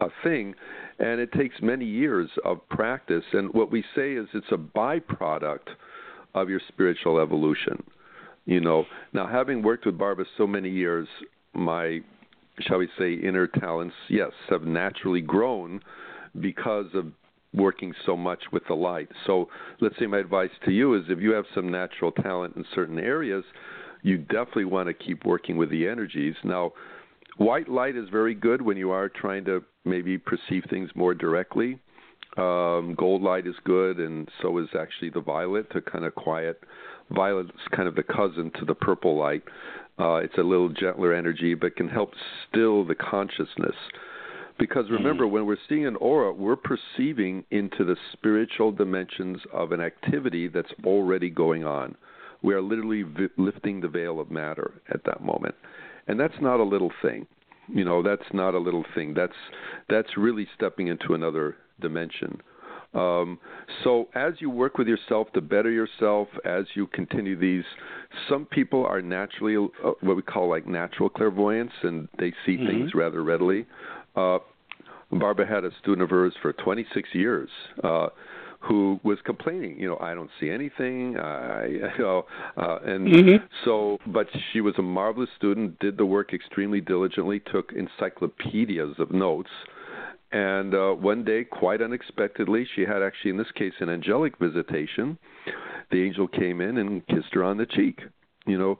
a thing, and it takes many years of practice. And what we say is it's a byproduct of your spiritual evolution. You know, now having worked with Barbara so many years, my, shall we say, inner talents, yes, have naturally grown because of working so much with the light. So let's say my advice to you is if you have some natural talent in certain areas, you definitely want to keep working with the energies. Now, white light is very good when you are trying to maybe perceive things more directly. Um, gold light is good, and so is actually the violet to kind of quiet. Violet is kind of the cousin to the purple light. Uh, it's a little gentler energy, but can help still the consciousness. Because remember, when we're seeing an aura, we're perceiving into the spiritual dimensions of an activity that's already going on. We are literally vi- lifting the veil of matter at that moment. And that's not a little thing. You know, that's not a little thing. That's that's really stepping into another dimension. Um, so as you work with yourself to better yourself, as you continue these, some people are naturally uh, what we call like natural clairvoyance, and they see mm-hmm. things rather readily. Uh, Barbara had a student of hers for twenty-six years uh, who was complaining, you know, I don't see anything, I, you know, uh, and mm-hmm. so, but she was a marvelous student, did the work extremely diligently, took encyclopedias of notes, and uh, one day, quite unexpectedly, she had actually, in this case, an angelic visitation. The angel came in and kissed her on the cheek, you know.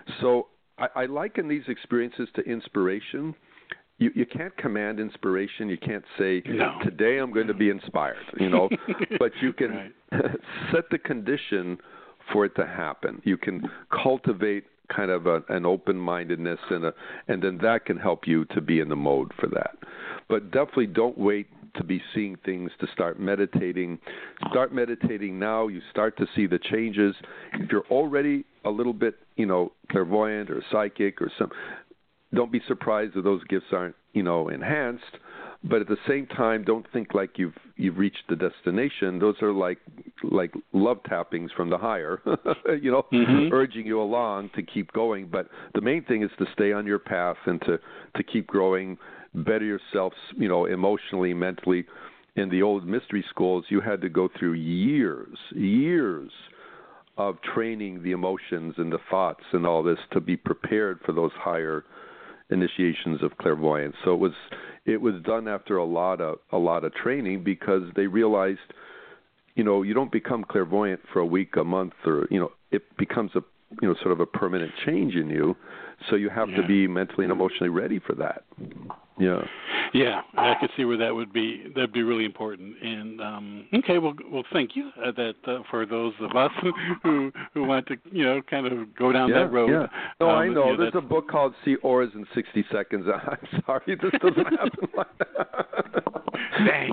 So I, I liken these experiences to inspiration. You, you can't command inspiration. You can't say, no. today I'm going to be inspired, you know. But you can right. set the condition for it to happen. You can cultivate kind of a, an open-mindedness, and a, and then that can help you to be in the mode for that. But definitely don't wait to be seeing things to start meditating. Start meditating now. You start to see the changes. If you're already a little bit, you know, clairvoyant or psychic or some, don't be surprised that those gifts aren't, you know, enhanced. But at the same time, don't think like you've you've reached the destination. Those are like like love tappings from the higher, you know, mm-hmm. urging you along to keep going. But the main thing is to stay on your path and to, to keep growing, better yourself, you know, emotionally, mentally. In the old mystery schools, you had to go through years, years of training the emotions and the thoughts and all this to be prepared for those higher initiations of clairvoyance. So it was it was done after a lot of a lot of training, because they realized, you know, you don't become clairvoyant for a week, a month, or, you know, it becomes a, you know, sort of a permanent change in you. So you have yeah. to be mentally and emotionally ready for that. Yeah. Yeah, I could see where that would be. That'd be really important. And um, okay, well, well, thank you. Uh, that uh, for those of us who who want to, you know, kind of go down yeah, that road. Yeah. No, um, I know. You know There's a book called "See Auras in sixty seconds." I'm sorry, this doesn't happen like that. Dang,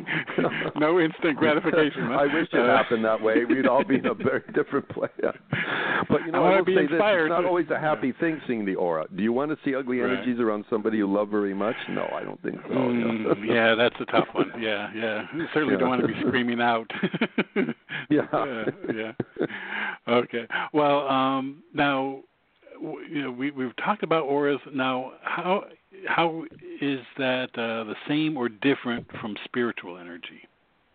no instant gratification. Huh? I wish it uh, happened that way. We'd all be in a very different place. But you know, I, I will say inspired. this: it's not always a happy yeah. thing seeing the aura. Do you want to see ugly right. energies around somebody you love very much? No, I don't think so. Mm, yeah, that's a tough one. Yeah, yeah. You certainly yeah. don't want to be screaming out. yeah. yeah. Yeah. Okay. Well, um, now, you know, we we've talked about auras. Now, how how is that uh, the same or different from spiritual energy?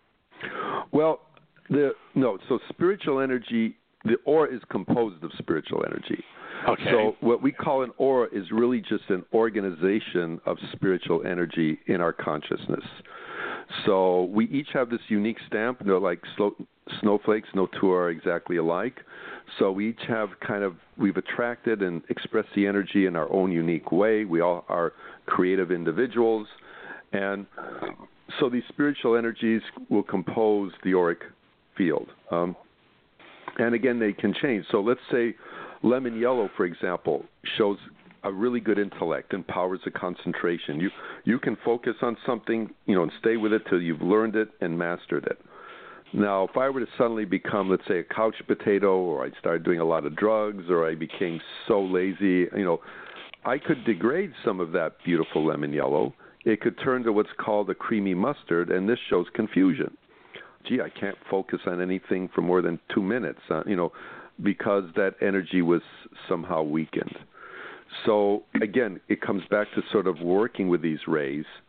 Well, the no. So spiritual energy, the aura is composed of spiritual energy. Okay. So what we call an aura is really just an organization of spiritual energy in our consciousness. So we each have this unique stamp. No, like slow, snowflakes, no two are exactly alike. So we each have kind of, we've attracted and expressed the energy in our own unique way. We all are creative individuals. And so these spiritual energies will compose the auric field. Um, and again, they can change. So let's say lemon yellow, for example, shows a really good intellect and powers of concentration. You you can focus on something, you know, and stay with it till you've learned it and mastered it. Now, if I were to suddenly become, let's say, a couch potato, or I started doing a lot of drugs, or I became so lazy, you know, I could degrade some of that beautiful lemon yellow. It could turn to what's called a creamy mustard, and this shows confusion. Gee, I can't focus on anything for more than two minutes, uh, you know, because that energy was somehow weakened. So, again, it comes back to sort of working with these rays,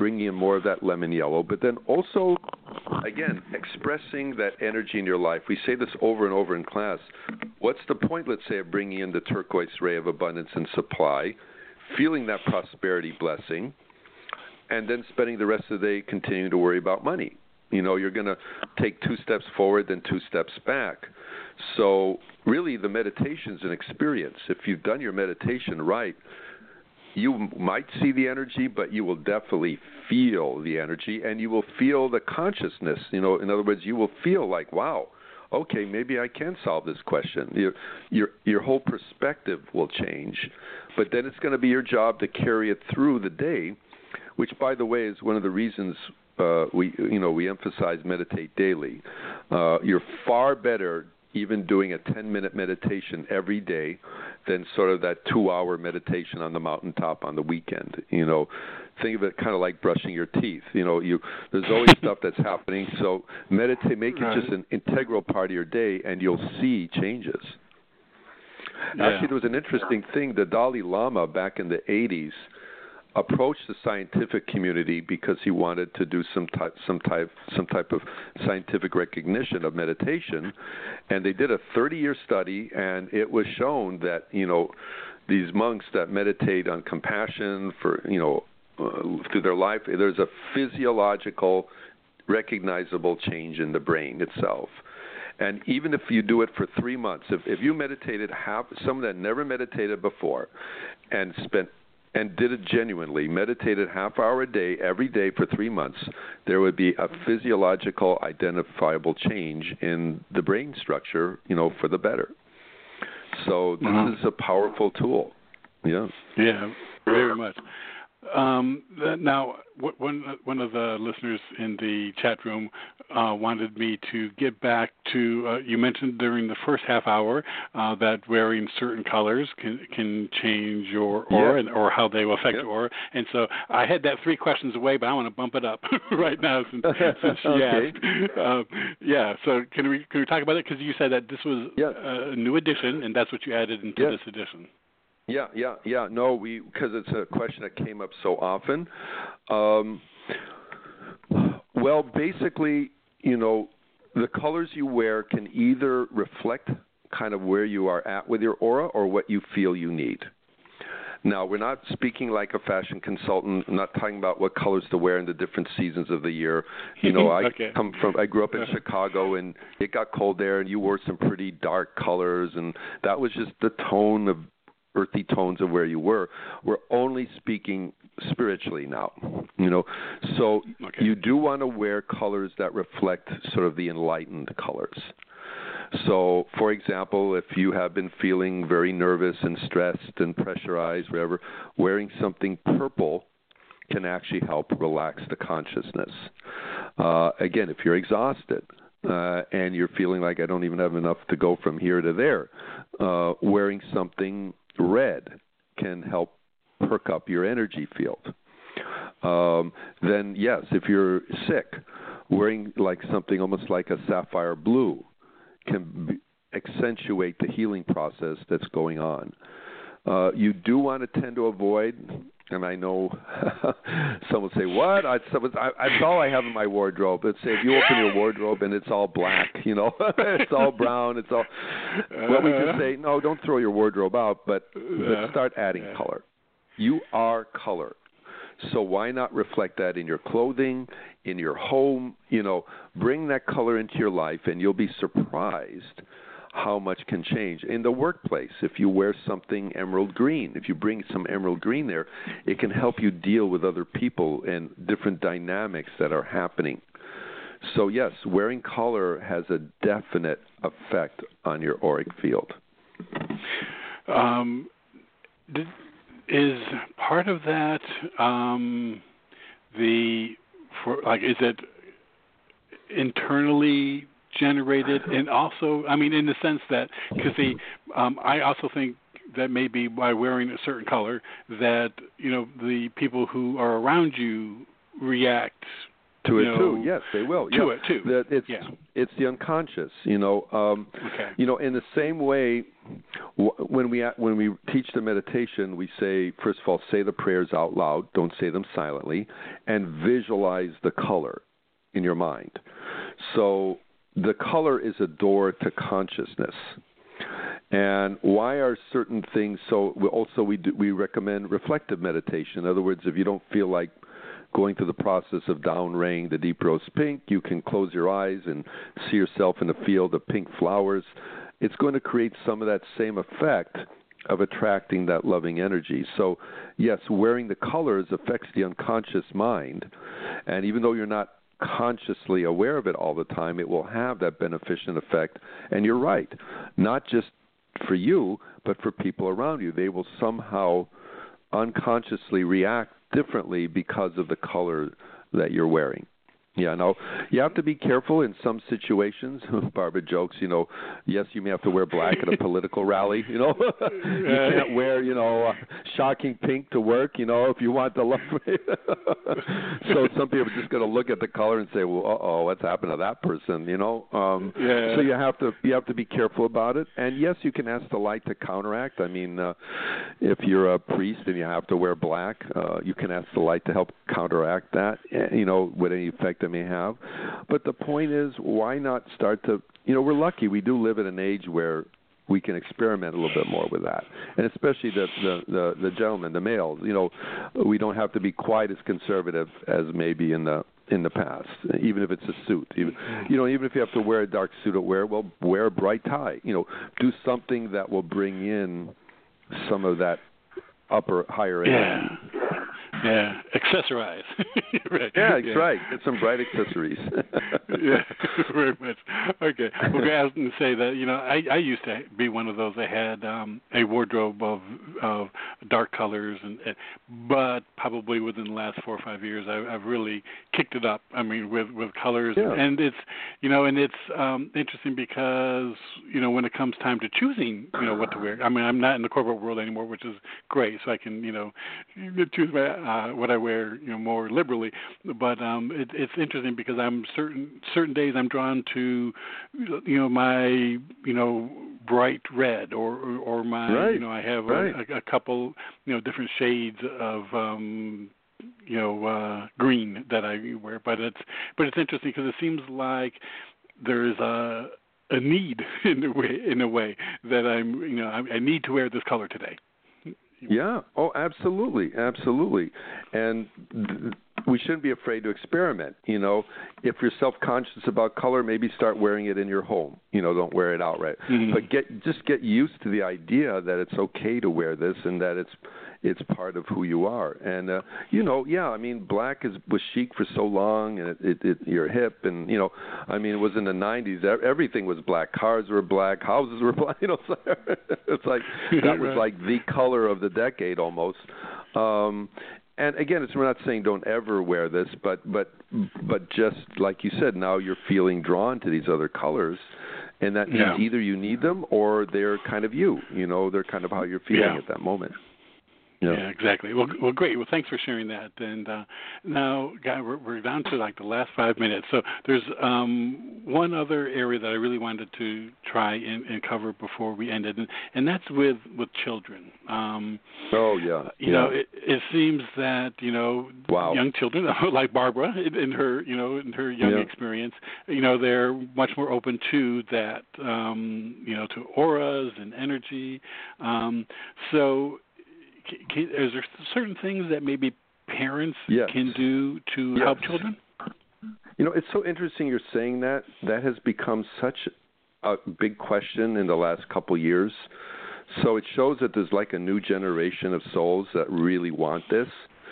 bringing in more of that lemon yellow, but then also, again, expressing that energy in your life. We say this over and over in class. What's the point, let's say, of bringing in the turquoise ray of abundance and supply, feeling that prosperity blessing, and then spending the rest of the day continuing to worry about money? You know, you're going to take two steps forward, then two steps back. So really the meditation's an experience. If you've done your meditation right, you might see the energy, but you will definitely feel the energy, and you will feel the consciousness. You know, in other words, you will feel like, wow, okay, maybe I can solve this question. Your your your whole perspective will change, but then it's going to be your job to carry it through the day, which, by the way, is one of the reasons uh, we you know we emphasize meditate daily. Uh, you're far better even doing a ten-minute meditation every day than sort of that two-hour meditation on the mountaintop on the weekend. You know, think of it kind of like brushing your teeth. You know, you there's always stuff that's happening. So meditate, make it just an integral part of your day, and you'll see changes. Yeah. Actually, there was an interesting thing. The Dalai Lama back in the eighties approached the scientific community because he wanted to do some type, some type, some type of scientific recognition of meditation, and they did a thirty-year study, and it was shown that you know these monks that meditate on compassion for you know uh, through their life, there's a physiological, recognizable change in the brain itself. And even if you do it for three months, if if you meditated half, someone that never meditated before, and spent and did it genuinely, meditated half hour a day, every day for three months, there would be a physiological, identifiable change in the brain structure, you know, for the better. So this uh-huh. is a powerful tool. Yeah. Yeah, very much. Um, now, one one of the listeners in the chat room uh, wanted me to get back to, uh, you mentioned during the first half hour uh, that wearing certain colors can can change your aura, yeah. and, or how they will affect yeah. your aura. And so I had that three questions away, but I want to bump it up right now since, since she okay. asked. Um, yeah, so can we can we talk about it? Because you said that this was yeah. a new edition, and that's what you added into yeah. this edition. Yeah, yeah, yeah. No, we because it's a question that came up so often. Um, well, basically, you know, the colors you wear can either reflect kind of where you are at with your aura or what you feel you need. Now, we're not speaking like a fashion consultant. I'm not talking about what colors to wear in the different seasons of the year. You know, I okay. come from, I grew up in Chicago, and it got cold there, and you wore some pretty dark colors, and that was just the tone of earthy tones of where you were. We're only speaking spiritually now, you know. So okay. you do want to wear colors that reflect sort of the enlightened colors. So, for example, if you have been feeling very nervous and stressed and pressurized, whatever, wearing something purple can actually help relax the consciousness. Uh, again, if you're exhausted, Uh, and you're feeling like I don't even have enough to go from here to there, uh, wearing something red can help perk up your energy field. Um, then, yes, if you're sick, wearing like something almost like a sapphire blue can be, accentuate the healing process that's going on. Uh, you do want to tend to avoid... And I know some would say, what? I, I, that's all I have in my wardrobe. Let's say if you open your wardrobe and it's all black, you know, it's all brown, it's all... Well, we can say, no, don't throw your wardrobe out, but let's start adding yeah. color. You are color. So why not reflect that in your clothing, in your home? You know, bring that color into your life, and you'll be surprised how much can change. In the workplace, if you wear something emerald green, if you bring some emerald green there, it can help you deal with other people and different dynamics that are happening. So yes, wearing color has a definite effect on your auric field. Um, did, is part of that um, the, for, like, is it internally generated, and also, I mean, in the sense that, because the, um, I also think that maybe by wearing a certain color, that, you know, the people who are around you react To it know, too, yes, they will. To yeah. it too. That it's yeah. it's the unconscious. You know, um, okay. you know, in the same way, w- when we when we teach the meditation, we say first of all, say the prayers out loud. Don't say them silently, and visualize the color in your mind. So the color is a door to consciousness. And why are certain things so? Also, we do, we recommend reflective meditation. In other words, if you don't feel like going through the process of downraying the deep rose pink, you can close your eyes and see yourself in a field of pink flowers. It's going to create some of that same effect of attracting that loving energy. So, yes, wearing the colors affects the unconscious mind. And even though you're not consciously aware of it all the time, it will have that beneficent effect. And you're right, not just for you, but for people around you. They will somehow unconsciously react differently because of the color that you're wearing. Yeah, no, you have to be careful in some situations. Barbara jokes, you know, yes, you may have to wear black at a political rally, you know. You can't wear, you know, uh, shocking pink to work, you know, if you want the love. So some people are just going to look at the color and say, well, uh-oh, what's happened to that person, you know. Um, yeah. So you have to you have to be careful about it. And, yes, you can ask the light to counteract. I mean, uh, if you're a priest and you have to wear black, uh, you can ask the light to help counteract that, you know, with any effect that may have. But the point is, why not start to, you know, we're lucky. We do live in an age where we can experiment a little bit more with that. And especially the, the, the, the gentlemen, the males, you know, we don't have to be quite as conservative as maybe in the in the past, even if it's a suit. Even, you know, even if you have to wear a dark suit at wear, well, wear a bright tie. You know, do something that will bring in some of that upper, higher energy. Yeah. Yeah, accessorize. right. Yeah, that's yeah. right. Get some bright accessories. yeah, very much. Okay. Well, I was going to say that, you know, I, I used to be one of those that had um, a wardrobe of, of dark colors, and but probably within the last four or five years, I, I've really kicked it up. I mean, with, with colors. Yeah. And it's, you know, and it's um, interesting because, you know, when it comes time to choosing, you know, what to wear, I mean, I'm not in the corporate world anymore, which is great, so I can, you know, choose my Uh, what I wear, you know, more liberally, but um, it, it's interesting because I'm certain certain days I'm drawn to, you know, my you know bright red or or, or my right. you know I have right. a, a couple you know different shades of um, you know uh, green that I wear, but it's but it's interesting because it seems like there's a a need in a way in a way that I'm you know I, I need to wear this color today. Yeah. Oh, absolutely, absolutely. And th- we shouldn't be afraid to experiment. You know, if you're self-conscious about color, maybe start wearing it in your home. You know, don't wear it outright. Mm-hmm. But get just get used to the idea that it's okay to wear this and that it's it's part of who you are. And uh, you know, yeah, I mean, black is was chic for so long, and it, it, it you're hip, and you know, I mean, it was in the nineties. Everything was black. Cars were black. Houses were black. You know, so it's like that was like the color of the decade almost. Um, and again, it's, we're not saying don't ever wear this, but but but just like you said, now you're feeling drawn to these other colors. And that means yeah. either you need them or they're kind of you. You know, they're kind of how you're feeling yeah. at that moment. Yeah. yeah, exactly. Well, well, great. Well, thanks for sharing that. And uh, now, guy, we're, we're down to like the last five minutes. So there's um, one other area that I really wanted to try and, and cover before we ended, and, and that's with with children. Um, oh yeah. You yeah. know, it, it seems that you know wow. young children, like Barbara, in, in her you know in her young yeah. experience, you know, they're much more open to that. Um, you know, to auras and energy. Um, so. Can, is there certain things that maybe parents yes. can do to yes. help children? You know, it's so interesting you're saying that. That has become such a big question in the last couple of years. So it shows that there's like a new generation of souls that really want this.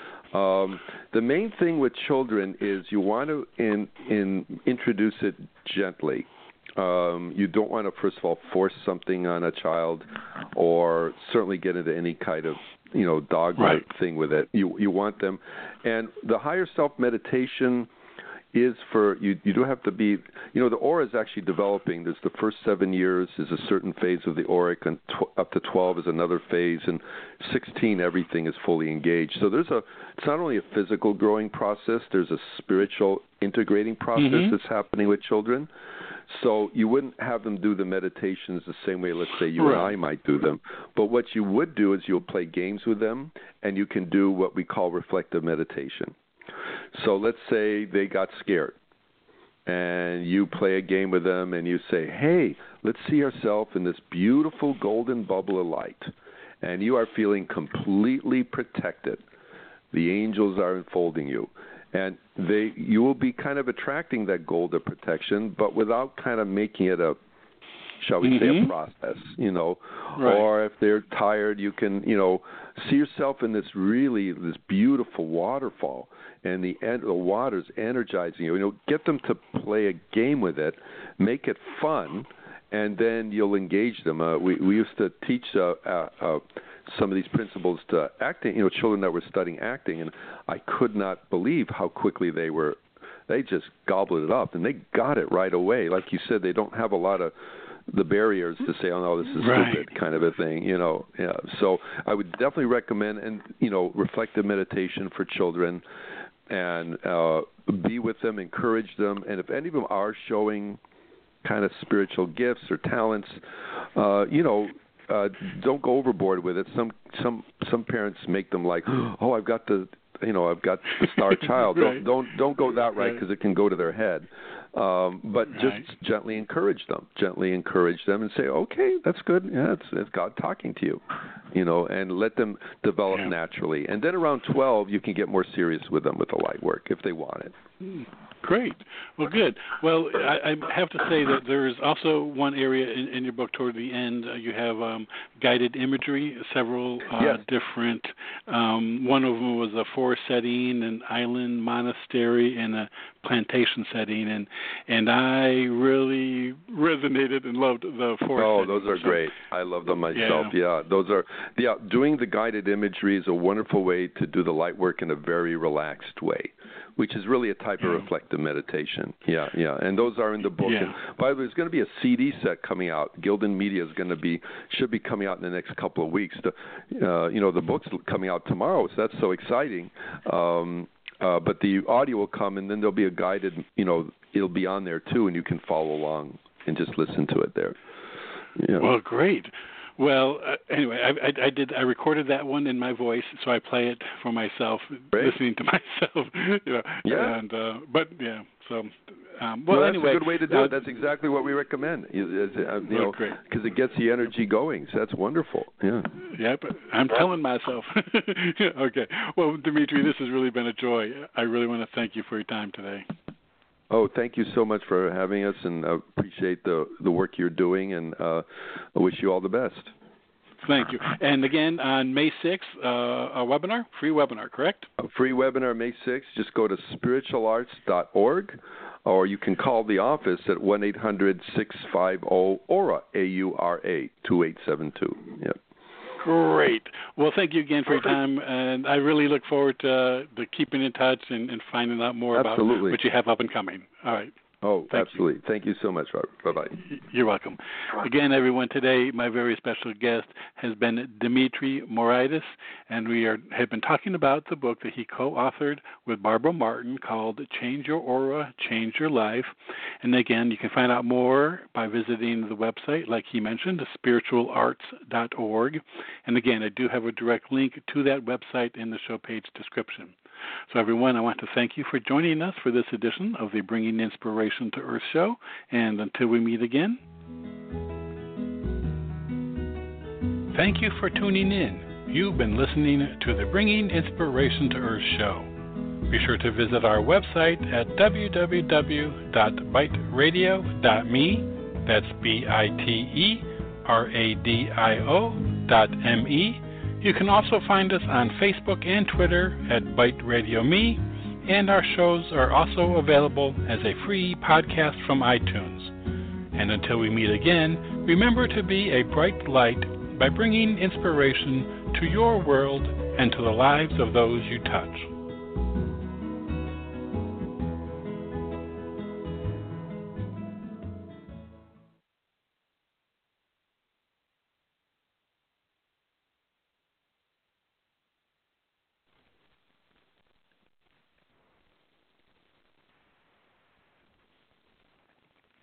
Um, the main thing with children is you want to in, in, introduce it gently. Um, you don't want to, first of all, force something on a child or certainly get into any kind of, you know, dogma right. thing with it. You you want them. And the higher self meditation, is for you. You do have to be. You know, the aura is actually developing. There's the first seven years is a certain phase of the auric, and tw- up to twelve is another phase, and sixteen everything is fully engaged. So there's a. It's not only a physical growing process. There's a spiritual integrating process mm-hmm. that's happening with children. So you wouldn't have them do the meditations the same way, let's say, you right. and I might do them. But what you would do is you'll play games with them, and you can do what we call reflective meditation. So let's say they got scared, and you play a game with them, and you say, hey, let's see ourselves in this beautiful golden bubble of light. And you are feeling completely protected. The angels are enfolding you. And they, you will be kind of attracting that gold of protection, but without kind of making it a, shall we mm-hmm. say, a process, you know. Right. Or if they're tired, you can, you know, see yourself in this really, this beautiful waterfall, and the, the water's energizing you. You know, get them to play a game with it, make it fun, and then you'll engage them. Uh, we, we used to teach uh, uh, uh, some of these principles to acting, you know, children that were studying acting, and I could not believe how quickly they were, they just gobbled it up, and they got it right away. Like you said, they don't have a lot of the barriers to say, oh, no, this is right. stupid kind of a thing, you know. Yeah. So I would definitely recommend, and, you know, reflective meditation for children, and uh, be with them, encourage them, and if any of them are showing kind of spiritual gifts or talents, uh, you know, Uh, don't go overboard with it. Some some some parents make them like, oh, I've got the, you know, I've got the star child. right. Don't don't don't go that right because it can go to their head. Um, but right. just gently encourage them. Gently encourage them and say, okay, that's good. Yeah, it's, it's God talking to you, you know, and let them develop yeah. naturally. And then around twelve, you can get more serious with them with the light work if they want it. Mm. Great. Well, good. Well, I, I have to say that there is also one area in, in your book toward the end. Uh, you have um, guided imagery, several uh, yes. different. Um, one of them was a forest setting, an island monastery, and a plantation setting, and and I really resonated and loved the forest. Oh, setting. those are so, great. I love them myself. Yeah. yeah, those are. Yeah, doing the guided imagery is a wonderful way to do the light work in a very relaxed way, which is really a type of reflective meditation. Yeah, yeah. And those are in the book. Yeah. And by the way, there's going to be a C D set coming out. Gildan Media is going to be, should be coming out in the next couple of weeks. The, uh, you know, the book's coming out tomorrow, so that's so exciting. Um, uh, but the audio will come, and then there'll be a guided, you know, it'll be on there too, and you can follow along and just listen to it there. Yeah. Well, great. Well, uh, anyway, I, I, I did. I recorded that one in my voice, so I play it for myself, Great. listening to myself. You know, yeah. And uh, but yeah. So, um, well, well, that's anyway, a good way to do uh, it. That's exactly what we recommend. You, you know, great. Because it gets the energy going. So that's wonderful. Yeah. Yeah, but I'm telling myself. Okay. Well, Dimitri, this has really been a joy. I really want to thank you for your time today. Oh, thank you so much for having us, and uh, appreciate the the work you're doing, and uh, I wish you all the best. Thank you. And again, on May sixth, uh, a webinar, free webinar, correct? A free webinar May sixth. Just go to spiritual arts dot org, or you can call the office at one eight hundred six five zero aura, A U R A, two eight seven two. Yep. Great. Well, thank you again for your time, and I really look forward to, uh, to keeping in touch and, and finding out more Absolutely. about what you have up and coming. All right. Oh, Thank absolutely. You. Thank you so much, Robert. Bye-bye. You're welcome. Again, everyone, today my very special guest has been Dimitri Moraitis, and we are, have been talking about the book that he co-authored with Barbara Martin called Change Your Aura, Change Your Life. And again, you can find out more by visiting the website, like he mentioned, spiritual arts dot org. And again, I do have a direct link to that website in the show page description. So, everyone, I want to thank you for joining us for this edition of the Bringing Inspiration to Earth show. And until we meet again, thank you for tuning in. You've been listening to the Bringing Inspiration to Earth show. Be sure to visit our website at w w w dot bite radio dot m e. That's B I T E R A D I O dot M E. You can also find us on Facebook and Twitter at Bite Radio Me, and our shows are also available as a free podcast from iTunes. And until we meet again, remember to be a bright light by bringing inspiration to your world and to the lives of those you touch.